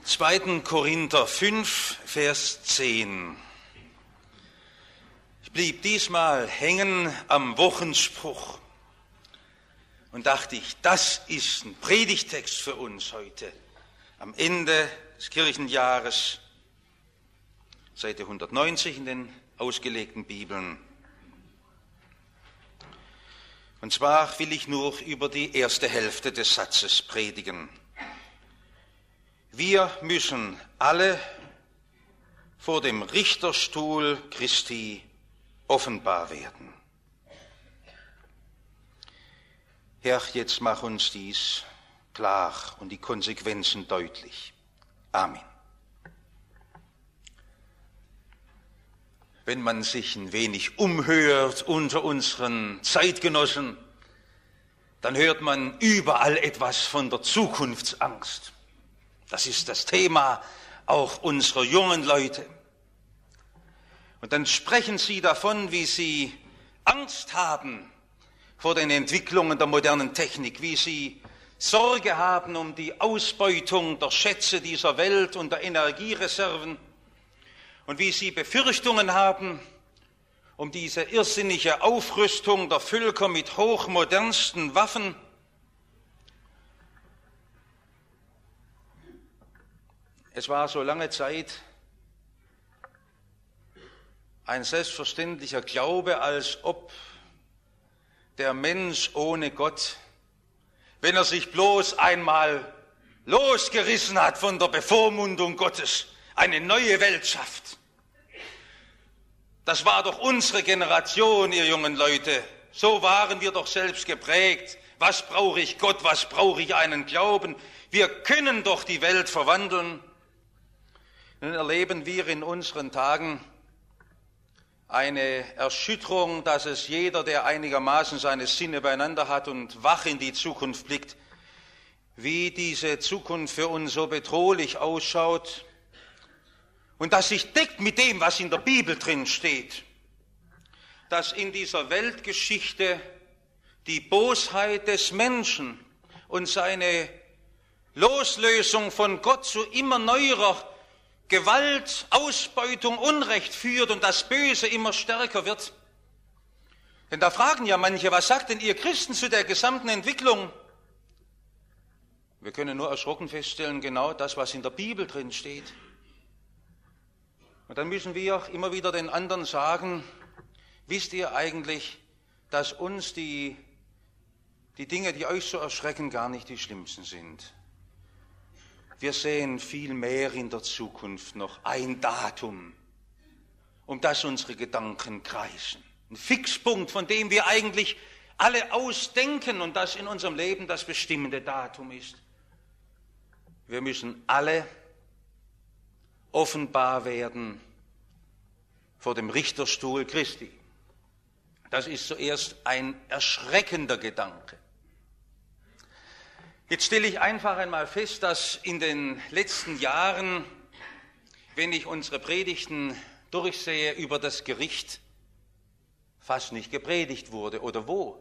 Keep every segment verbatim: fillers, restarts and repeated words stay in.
zweiten Korinther fünf, Vers zehn. Ich blieb diesmal hängen am Wochenspruch und dachte ich, das ist ein Predigtext für uns heute, am Ende des Kirchenjahres, Seite hundertneunzig in den ausgelegten Bibeln. Und zwar will ich nur über die erste Hälfte des Satzes predigen. Wir müssen alle vor dem Richterstuhl Christi offenbar werden. Herr, jetzt mach uns dies klar und die Konsequenzen deutlich. Amen. Wenn man sich ein wenig umhört unter unseren Zeitgenossen, dann hört man überall etwas von der Zukunftsangst. Das ist das Thema auch unserer jungen Leute. Und dann sprechen sie davon, wie sie Angst haben vor den Entwicklungen der modernen Technik, wie sie Sorge haben um die Ausbeutung der Schätze dieser Welt und der Energiereserven und wie sie Befürchtungen haben um diese irrsinnige Aufrüstung der Völker mit hochmodernsten Waffen. Es war so lange Zeit ein selbstverständlicher Glaube, als ob der Mensch ohne Gott, wenn er sich bloß einmal losgerissen hat von der Bevormundung Gottes, eine neue Welt schafft. Das war doch unsere Generation, ihr jungen Leute. So waren wir doch selbst geprägt. Was brauche ich Gott, was brauche ich einen Glauben? Wir können doch die Welt verwandeln. Nun erleben wir in unseren Tagen eine Erschütterung, dass es jeder, der einigermaßen seine Sinne beieinander hat und wach in die Zukunft blickt, wie diese Zukunft für uns so bedrohlich ausschaut und das sich deckt mit dem, was in der Bibel drin steht, dass in dieser Weltgeschichte die Bosheit des Menschen und seine Loslösung von Gott zu immer neuerer Gewalt, Ausbeutung, Unrecht führt und das Böse immer stärker wird. Denn da fragen ja manche, was sagt denn ihr Christen zu der gesamten Entwicklung? Wir können nur erschrocken feststellen, genau das, was in der Bibel drin steht. Und dann müssen wir immer wieder den anderen sagen, wisst ihr eigentlich, dass uns die, die Dinge, die euch so erschrecken, gar nicht die schlimmsten sind. Wir sehen viel mehr in der Zukunft noch ein Datum, um das unsere Gedanken kreisen. Ein Fixpunkt, von dem wir eigentlich alle ausdenken und das in unserem Leben das bestimmende Datum ist. Wir müssen alle offenbar werden vor dem Richterstuhl Christi. Das ist zuerst ein erschreckender Gedanke. Jetzt stelle ich einfach einmal fest, dass in den letzten Jahren, wenn ich unsere Predigten durchsehe, über das Gericht fast nicht gepredigt wurde. Oder wo?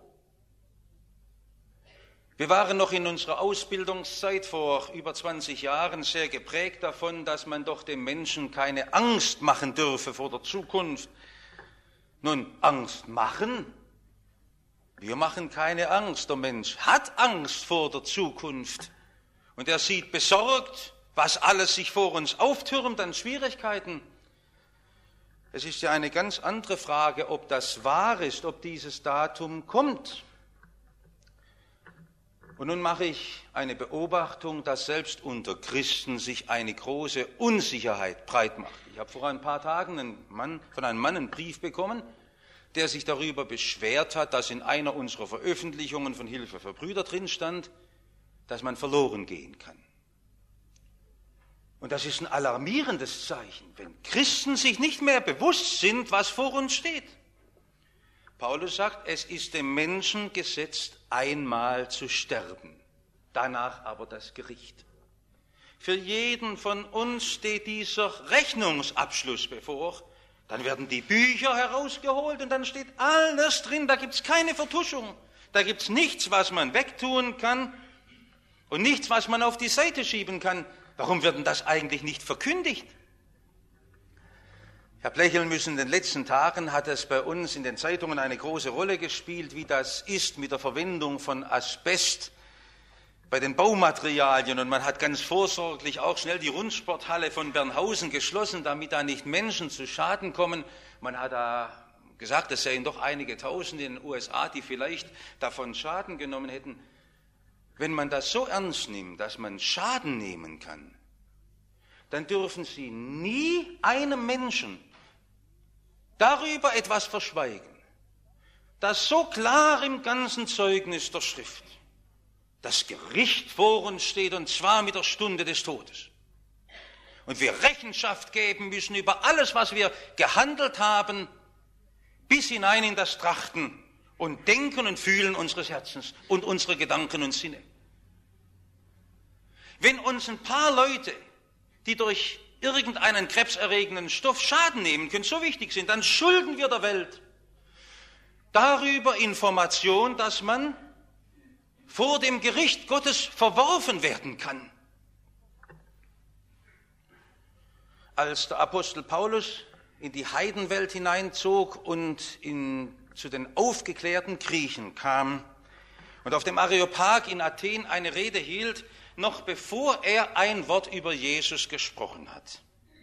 Wir waren noch in unserer Ausbildungszeit vor über zwanzig Jahren sehr geprägt davon, dass man doch dem Menschen keine Angst machen dürfe vor der Zukunft. Nun, Angst machen? Wir machen keine Angst. Der Mensch hat Angst vor der Zukunft. Und er sieht besorgt, was alles sich vor uns auftürmt an Schwierigkeiten. Es ist ja eine ganz andere Frage, ob das wahr ist, ob dieses Datum kommt. Und nun mache ich eine Beobachtung, dass selbst unter Christen sich eine große Unsicherheit breit macht. Ich habe vor ein paar Tagen einen Mann, von einem Mann einen Brief bekommen, der sich darüber beschwert hat, dass in einer unserer Veröffentlichungen von Hilfe für Brüder drin stand, dass man verloren gehen kann. Und das ist ein alarmierendes Zeichen, wenn Christen sich nicht mehr bewusst sind, was vor uns steht. Paulus sagt, es ist dem Menschen gesetzt, einmal zu sterben, danach aber das Gericht. Für jeden von uns steht dieser Rechnungsabschluss bevor. Dann werden die Bücher herausgeholt und dann steht alles drin, da gibt es keine Vertuschung. Da gibt es nichts, was man wegtun kann und nichts, was man auf die Seite schieben kann. Warum wird denn das eigentlich nicht verkündigt? Ich habe lächeln müssen, in den letzten Tagen hat es bei uns in den Zeitungen eine große Rolle gespielt, wie das ist mit der Verwendung von Asbest bei den Baumaterialien. Und man hat ganz vorsorglich auch schnell die Rundsporthalle von Bernhausen geschlossen, damit da nicht Menschen zu Schaden kommen. Man hat da gesagt, es seien doch einige Tausend in den U S A, die vielleicht davon Schaden genommen hätten. Wenn man das so ernst nimmt, dass man Schaden nehmen kann, dann dürfen Sie nie einem Menschen darüber etwas verschweigen, das so klar im ganzen Zeugnis der Schrift, das Gericht vor uns steht, und zwar mit der Stunde des Todes. Und wir Rechenschaft geben müssen über alles, was wir gehandelt haben, bis hinein in das Trachten und Denken und Fühlen unseres Herzens und unsere Gedanken und Sinne. Wenn uns ein paar Leute, die durch irgendeinen krebserregenden Stoff Schaden nehmen können, so wichtig sind, dann schulden wir der Welt darüber Information, dass man vor dem Gericht Gottes verworfen werden kann. Als der Apostel Paulus in die Heidenwelt hineinzog und in, zu den aufgeklärten Griechen kam und auf dem Areopag in Athen eine Rede hielt, noch bevor er ein Wort über Jesus gesprochen hat,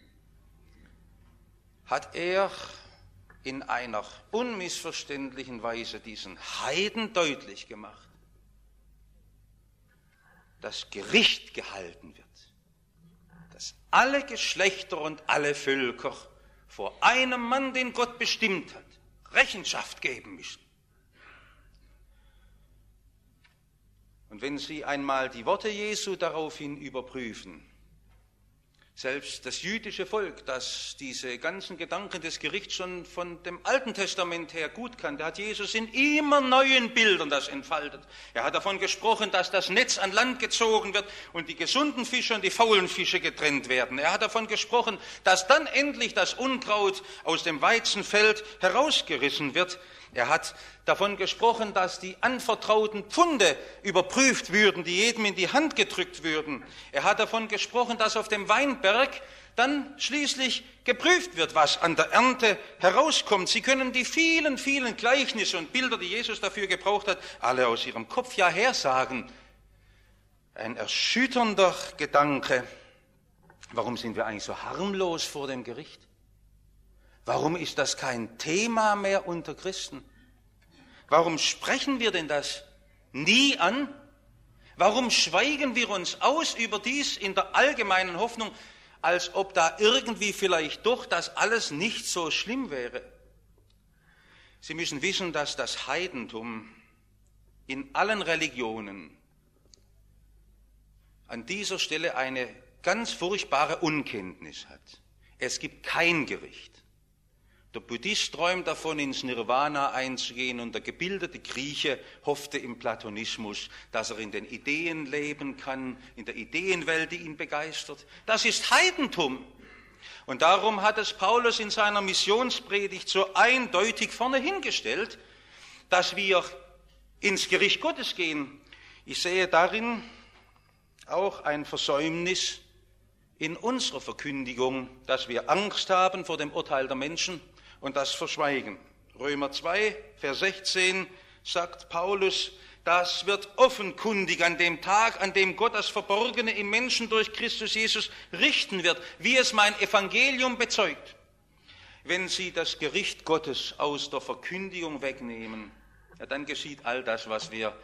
hat er in einer unmissverständlichen Weise diesen Heiden deutlich gemacht, dass Gericht gehalten wird, dass alle Geschlechter und alle Völker vor einem Mann, den Gott bestimmt hat, Rechenschaft geben müssen. Und wenn Sie einmal die Worte Jesu daraufhin überprüfen, selbst das jüdische Volk, das diese ganzen Gedanken des Gerichts schon von dem Alten Testament her gut kannte, hat Jesus in immer neuen Bildern das entfaltet. Er hat davon gesprochen, dass das Netz an Land gezogen wird und die gesunden Fische und die faulen Fische getrennt werden. Er hat davon gesprochen, dass dann endlich das Unkraut aus dem Weizenfeld herausgerissen wird. Er hat davon gesprochen, dass die anvertrauten Pfunde überprüft würden, die jedem in die Hand gedrückt würden. Er hat davon gesprochen, dass auf dem Weinberg dann schließlich geprüft wird, was an der Ernte herauskommt. Sie können die vielen, vielen Gleichnisse und Bilder, die Jesus dafür gebraucht hat, alle aus Ihrem Kopf ja hersagen. Ein erschütternder Gedanke. Warum sind wir eigentlich so harmlos vor dem Gericht? Warum ist das kein Thema mehr unter Christen? Warum sprechen wir denn das nie an? Warum schweigen wir uns aus über dies in der allgemeinen Hoffnung, als ob da irgendwie vielleicht doch das alles nicht so schlimm wäre? Sie müssen wissen, dass das Heidentum in allen Religionen an dieser Stelle eine ganz furchtbare Unkenntnis hat. Es gibt kein Gericht. Der Buddhist träumt davon, ins Nirvana einzugehen, und der gebildete Grieche hoffte im Platonismus, dass er in den Ideen leben kann, in der Ideenwelt, die ihn begeistert. Das ist Heidentum. Und darum hat es Paulus in seiner Missionspredigt so eindeutig vorne hingestellt, dass wir ins Gericht Gottes gehen. Ich sehe darin auch ein Versäumnis in unserer Verkündigung, dass wir Angst haben vor dem Urteil der Menschen und das verschweigen. Römer zwei, Vers sechzehn sagt Paulus, das wird offenkundig an dem Tag, an dem Gott das Verborgene im Menschen durch Christus Jesus richten wird, wie es mein Evangelium bezeugt. Wenn Sie das Gericht Gottes aus der Verkündigung wegnehmen, ja, dann geschieht all das, was wir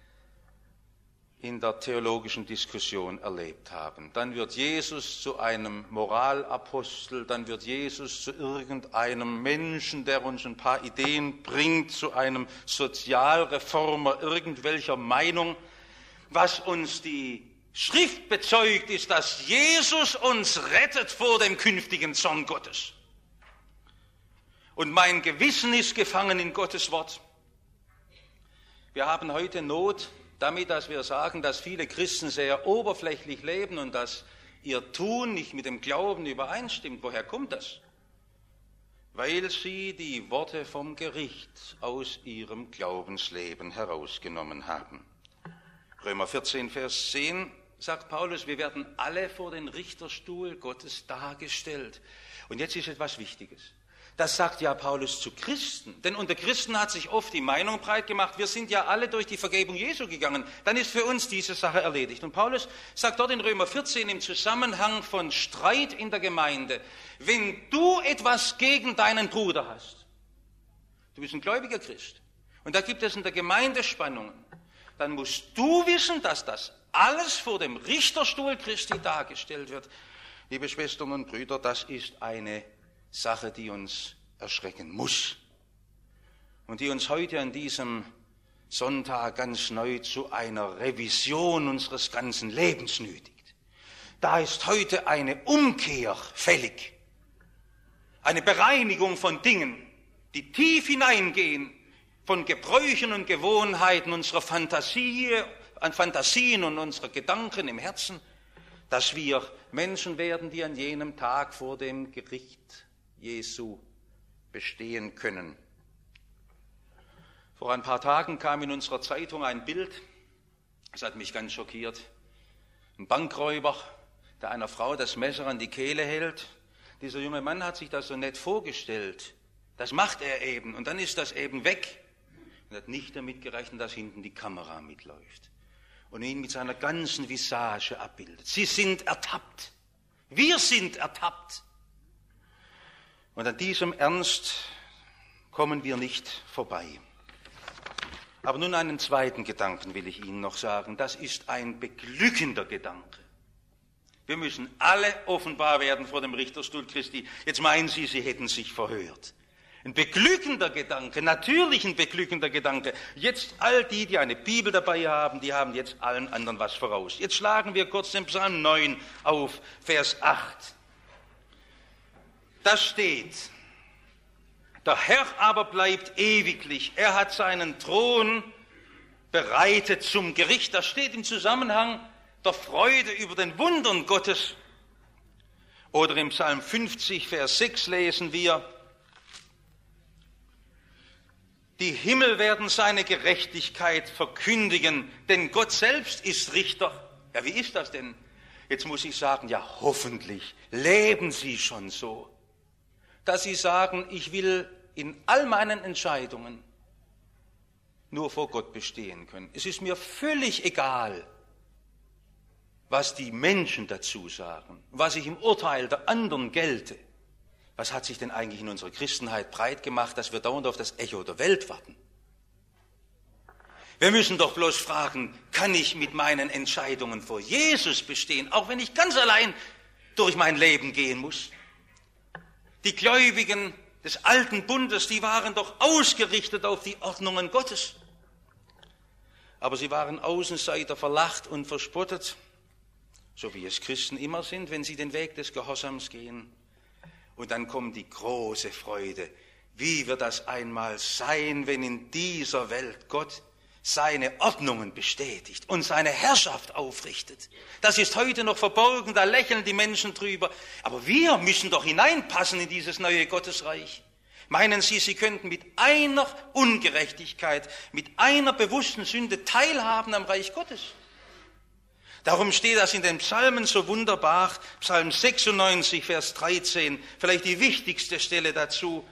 in der theologischen Diskussion erlebt haben. Dann wird Jesus zu einem Moralapostel, dann wird Jesus zu irgendeinem Menschen, der uns ein paar Ideen bringt, zu einem Sozialreformer irgendwelcher Meinung. Was uns die Schrift bezeugt, ist, dass Jesus uns rettet vor dem künftigen Zorn Gottes. Und mein Gewissen ist gefangen in Gottes Wort. Wir haben heute Not damit, dass wir sagen, dass viele Christen sehr oberflächlich leben und dass ihr Tun nicht mit dem Glauben übereinstimmt. Woher kommt das? Weil sie die Worte vom Gericht aus ihrem Glaubensleben herausgenommen haben. Römer vierzehn, Vers zehn sagt Paulus, wir werden alle vor den Richterstuhl Gottes dargestellt. Und jetzt ist etwas Wichtiges. Das sagt ja Paulus zu Christen. Denn unter Christen hat sich oft die Meinung breit gemacht, wir sind ja alle durch die Vergebung Jesu gegangen. Dann ist für uns diese Sache erledigt. Und Paulus sagt dort in Römer vierzehn im Zusammenhang von Streit in der Gemeinde, wenn du etwas gegen deinen Bruder hast, du bist ein gläubiger Christ, und da gibt es in der Gemeinde Spannungen, dann musst du wissen, dass das alles vor dem Richterstuhl Christi dargestellt wird. Liebe Schwestern und Brüder, das ist eine Sache, die uns erschrecken muss und die uns heute an diesem Sonntag ganz neu zu einer Revision unseres ganzen Lebens nötigt. Da ist heute eine Umkehr fällig, eine Bereinigung von Dingen, die tief hineingehen, von Gebräuchen und Gewohnheiten unserer Fantasie, an Fantasien und unserer Gedanken im Herzen, dass wir Menschen werden, die an jenem Tag vor dem Gericht Jesu bestehen können. Vor ein paar Tagen kam in unserer Zeitung ein Bild, das hat mich ganz schockiert. Ein Bankräuber, der einer Frau das Messer an die Kehle hält. Dieser junge Mann hat sich das so nett vorgestellt. Das macht er eben und dann ist das eben weg. Und hat nicht damit gerechnet, dass hinten die Kamera mitläuft und ihn mit seiner ganzen Visage abbildet. Sie sind ertappt. Wir sind ertappt. Und an diesem Ernst kommen wir nicht vorbei. Aber nun einen zweiten Gedanken will ich Ihnen noch sagen. Das ist ein beglückender Gedanke. Wir müssen alle offenbar werden vor dem Richterstuhl Christi. Jetzt meinen Sie, Sie hätten sich verhört. Ein beglückender Gedanke, natürlich ein beglückender Gedanke. Jetzt all die, die eine Bibel dabei haben, die haben jetzt allen anderen was voraus. Jetzt schlagen wir kurz den Psalm neun auf, Vers acht. Da steht, der Herr aber bleibt ewiglich, er hat seinen Thron bereitet zum Gericht. Das steht im Zusammenhang der Freude über den Wundern Gottes. Oder im Psalm fünfzig, Vers sechs lesen wir, die Himmel werden seine Gerechtigkeit verkündigen, denn Gott selbst ist Richter. Ja, wie ist das denn? Jetzt muss ich sagen, ja, hoffentlich leben Sie schon so, dass Sie sagen, ich will in all meinen Entscheidungen nur vor Gott bestehen können. Es ist mir völlig egal, was die Menschen dazu sagen, was ich im Urteil der anderen gelte. Was hat sich denn eigentlich in unserer Christenheit breit gemacht, dass wir dauernd auf das Echo der Welt warten? Wir müssen doch bloß fragen, kann ich mit meinen Entscheidungen vor Jesus bestehen, auch wenn ich ganz allein durch mein Leben gehen muss? Die Gläubigen des alten Bundes, die waren doch ausgerichtet auf die Ordnungen Gottes. Aber sie waren Außenseiter, verlacht und verspottet, so wie es Christen immer sind, wenn sie den Weg des Gehorsams gehen. Und dann kommt die große Freude. Wie wird das einmal sein, wenn in dieser Welt Gott seine Ordnungen bestätigt und seine Herrschaft aufrichtet? Das ist heute noch verborgen, da lächeln die Menschen drüber. Aber wir müssen doch hineinpassen in dieses neue Gottesreich. Meinen Sie, Sie könnten mit einer Ungerechtigkeit, mit einer bewussten Sünde teilhaben am Reich Gottes? Darum steht das in den Psalmen so wunderbar, Psalm sechsundneunzig, Vers dreizehn, vielleicht die wichtigste Stelle dazu.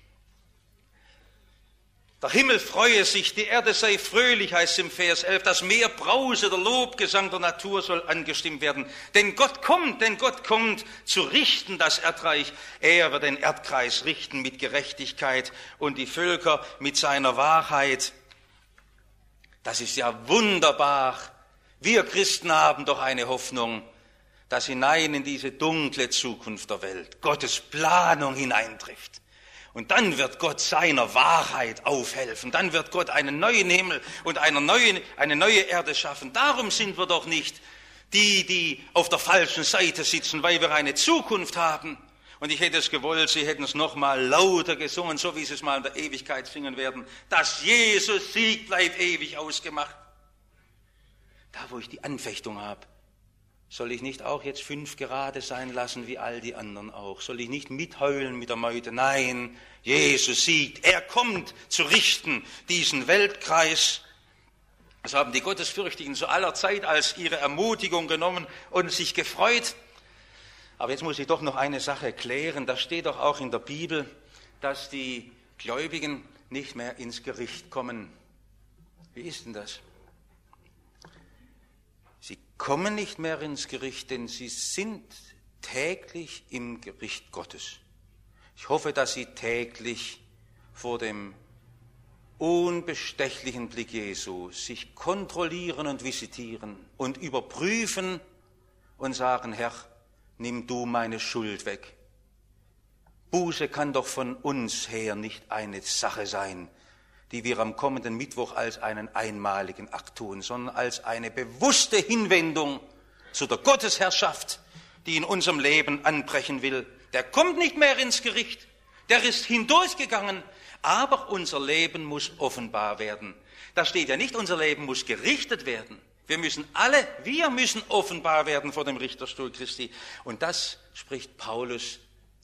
Der Himmel freue sich, die Erde sei fröhlich, heißt es im Vers elf, das Meer brause, der Lobgesang der Natur soll angestimmt werden. Denn Gott kommt, denn Gott kommt zu richten das Erdreich. Er wird den Erdkreis richten mit Gerechtigkeit und die Völker mit seiner Wahrheit. Das ist ja wunderbar. Wir Christen haben doch eine Hoffnung, dass hinein in diese dunkle Zukunft der Welt Gottes Planung hineintrifft. Und dann wird Gott seiner Wahrheit aufhelfen. Dann wird Gott einen neuen Himmel und eine neue, eine neue Erde schaffen. Darum sind wir doch nicht die, die auf der falschen Seite sitzen, weil wir eine Zukunft haben. Und ich hätte es gewollt, Sie hätten es noch mal lauter gesungen, so wie Sie es mal in der Ewigkeit singen werden. Dass Jesus Sieg bleibt ewig ausgemacht. Da, wo ich die Anfechtung habe, soll ich nicht auch jetzt fünf gerade sein lassen, wie all die anderen auch? Soll ich nicht mitheulen mit der Meute? Nein, Jesus siegt. Er kommt zu richten, diesen Weltkreis. Das haben die Gottesfürchtigen zu aller Zeit als ihre Ermutigung genommen und sich gefreut. Aber jetzt muss ich doch noch eine Sache klären. Da steht doch auch in der Bibel, dass die Gläubigen nicht mehr ins Gericht kommen. Wie ist denn das? Sie kommen nicht mehr ins Gericht, denn sie sind täglich im Gericht Gottes. Ich hoffe, dass sie täglich vor dem unbestechlichen Blick Jesu sich kontrollieren und visitieren und überprüfen und sagen, Herr, nimm du meine Schuld weg. Buße kann doch von uns her nicht eine Sache sein, die wir am kommenden Mittwoch als einen einmaligen Akt tun, sondern als eine bewusste Hinwendung zu der Gottesherrschaft, die in unserem Leben anbrechen will. Der kommt nicht mehr ins Gericht, der ist hindurchgegangen, aber unser Leben muss offenbar werden. Da steht ja nicht, unser Leben muss gerichtet werden. Wir müssen alle, wir müssen offenbar werden vor dem Richterstuhl Christi. Und das spricht Paulus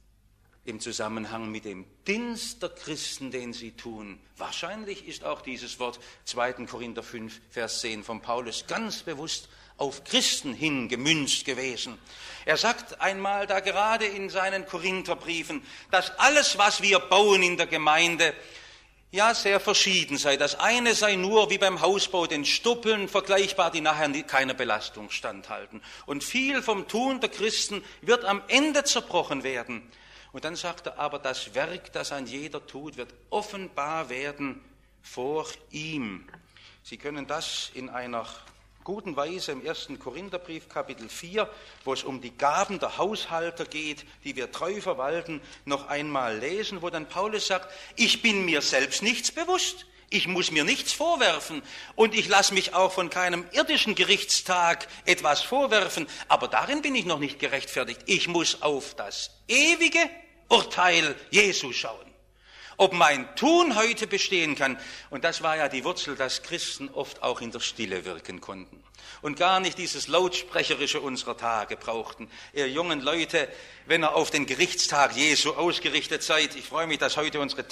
im Zusammenhang mit dem Dienst der Christen, den sie tun. Wahrscheinlich ist auch dieses Wort zweiter Korinther fünf, Vers zehn von Paulus ganz bewusst auf Christen hin gemünzt gewesen. Er sagt einmal da gerade in seinen Korintherbriefen, dass alles, was wir bauen in der Gemeinde, ja sehr verschieden sei. Das eine sei nur wie beim Hausbau den Stoppeln vergleichbar, die nachher keiner Belastung standhalten. Und viel vom Tun der Christen wird am Ende zerbrochen werden. Und dann sagt er, aber das Werk, das ein jeder tut, wird offenbar werden vor ihm. Sie können das in einer guten Weise im ersten Korintherbrief, Kapitel vier, wo es um die Gaben der Haushalter geht, die wir treu verwalten, noch einmal lesen, wo dann Paulus sagt, ich bin mir selbst nichts bewusst, ich muss mir nichts vorwerfen und ich lasse mich auch von keinem irdischen Gerichtstag etwas vorwerfen, aber darin bin ich noch nicht gerechtfertigt. Ich muss auf das ewige Urteil Jesu schauen. Ob mein Tun heute bestehen kann. Und das war ja die Wurzel, dass Christen oft auch in der Stille wirken konnten und gar nicht dieses Lautsprecherische unserer Tage brauchten. Ihr jungen Leute, wenn ihr auf den Gerichtstag Jesu ausgerichtet seid, ich freue mich, dass heute unsere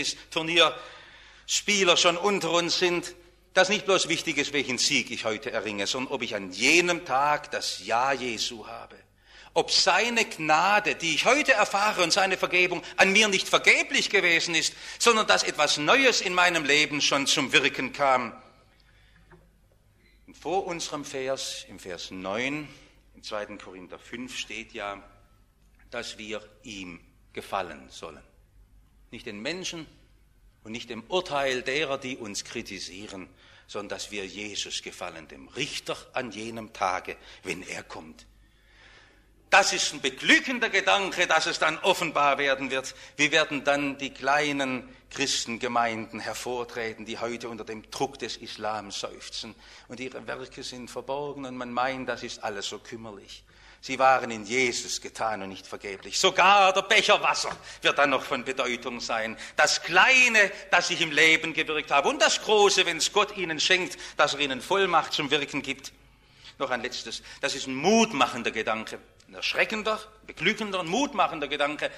Tischtennis-Turnierspieler schon unter uns sind, dass nicht bloß wichtig ist, welchen Sieg ich heute erringe, sondern ob ich an jenem Tag das Ja Jesu habe. Ob seine Gnade, die ich heute erfahre und seine Vergebung an mir nicht vergeblich gewesen ist, sondern dass etwas Neues in meinem Leben schon zum Wirken kam. Und vor unserem Vers, im Vers neun, im zweiten Korinther fünf steht ja, dass wir ihm gefallen sollen. Nicht den Menschen und nicht dem Urteil derer, die uns kritisieren, sondern dass wir Jesus gefallen, dem Richter an jenem Tage, wenn er kommt. Das ist ein beglückender Gedanke, dass es dann offenbar werden wird. Wie werden dann die kleinen Christengemeinden hervortreten, die heute unter dem Druck des Islam seufzen und ihre Werke sind verborgen und man meint, das ist alles so kümmerlich. Sie waren in Jesus getan und nicht vergeblich. Sogar der Becher Wasser wird dann noch von Bedeutung sein. Das Kleine, das ich im Leben gewirkt habe und das Große, wenn es Gott ihnen schenkt, dass er ihnen Vollmacht zum Wirken gibt. Noch ein letztes, das ist ein mutmachender Gedanke. Ein erschreckender, beglückender und mutmachender Gedanke.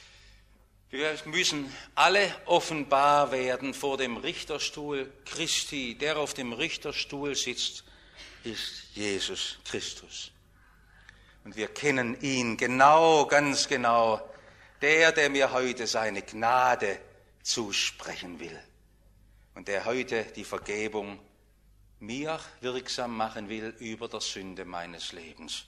Wir müssen alle offenbar werden vor dem Richterstuhl Christi. Der auf dem Richterstuhl sitzt, ist Jesus Christus. Und wir kennen ihn genau, ganz genau. Der, der mir heute seine Gnade zusprechen will. Und der heute die Vergebung mir wirksam machen will über der Sünde meines Lebens.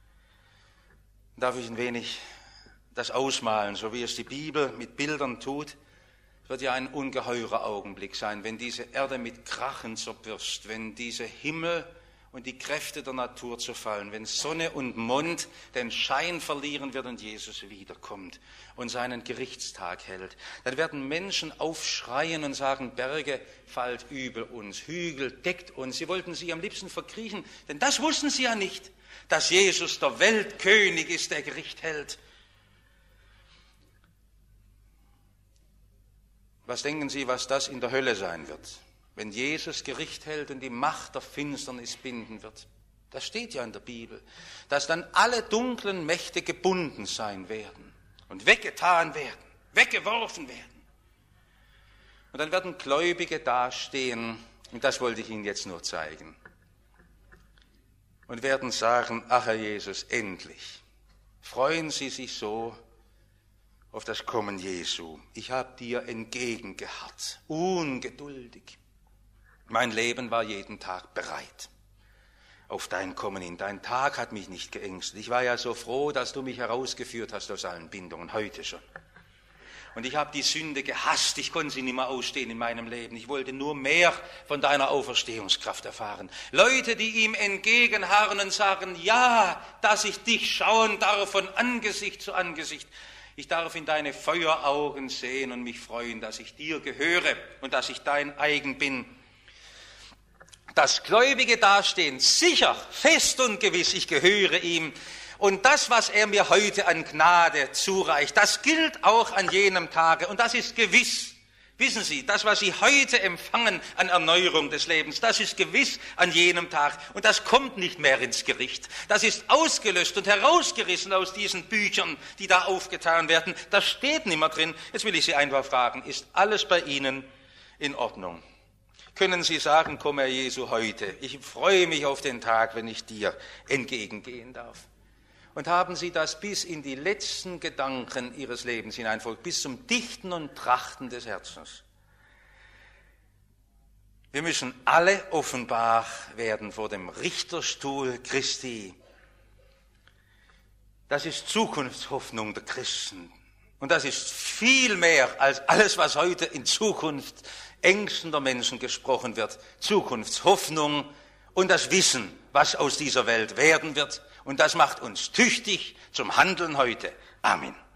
Darf ich ein wenig das ausmalen, so wie es die Bibel mit Bildern tut? Es wird ja ein ungeheurer Augenblick sein, wenn diese Erde mit Krachen zerbirst, wenn diese Himmel und die Kräfte der Natur zerfallen, wenn Sonne und Mond den Schein verlieren wird und Jesus wiederkommt und seinen Gerichtstag hält. Dann werden Menschen aufschreien und sagen, Berge, fallt über uns, Hügel, deckt uns. Sie wollten sie am liebsten verkriechen, denn das wussten sie ja nicht, dass Jesus der Weltkönig ist, der Gericht hält. Was denken Sie, was das in der Hölle sein wird, wenn Jesus Gericht hält und die Macht der Finsternis binden wird? Das steht ja in der Bibel, dass dann alle dunklen Mächte gebunden sein werden und weggetan werden, weggeworfen werden. Und dann werden Gläubige dastehen Und das wollte ich Ihnen jetzt nur zeigen. Und werden sagen, ach Herr Jesus, endlich. Freuen Sie sich so auf das Kommen Jesu. Ich habe dir entgegengeharrt, ungeduldig. Mein Leben war jeden Tag bereit auf dein Kommen hin. Dein Tag hat mich nicht geängstigt. Ich war ja so froh, dass du mich herausgeführt hast aus allen Bindungen, heute schon. Und ich habe die Sünde gehasst, ich konnte sie nicht mehr ausstehen in meinem Leben. Ich wollte nur mehr von deiner Auferstehungskraft erfahren. Leute, die ihm entgegenharren und sagen, ja, dass ich dich schauen darf von Angesicht zu Angesicht. Ich darf in deine Feueraugen sehen und mich freuen, dass ich dir gehöre und dass ich dein eigen bin. Das gläubige Dastehen, sicher, fest und gewiss, ich gehöre ihm. Und das, was er mir heute an Gnade zureicht, das gilt auch an jenem Tage. Und das ist gewiss. Wissen Sie, das, was Sie heute empfangen an Erneuerung des Lebens, das ist gewiss an jenem Tag. Und das kommt nicht mehr ins Gericht. Das ist ausgelöscht und herausgerissen aus diesen Büchern, die da aufgetan werden. Das steht nicht mehr drin. Jetzt will ich Sie einfach fragen, ist alles bei Ihnen in Ordnung? Können Sie sagen, komm Herr Jesu heute, ich freue mich auf den Tag, wenn ich dir entgegengehen darf. Und haben Sie das bis in die letzten Gedanken Ihres Lebens hineinfolgt, bis zum Dichten und Trachten des Herzens. Wir müssen alle offenbar werden vor dem Richterstuhl Christi. Das ist Zukunftshoffnung der Christen. Und das ist viel mehr als alles, was heute in Zukunft ängstender Menschen gesprochen wird. Zukunftshoffnung und das Wissen, was aus dieser Welt werden wird. Und das macht uns tüchtig zum Handeln heute. Amen.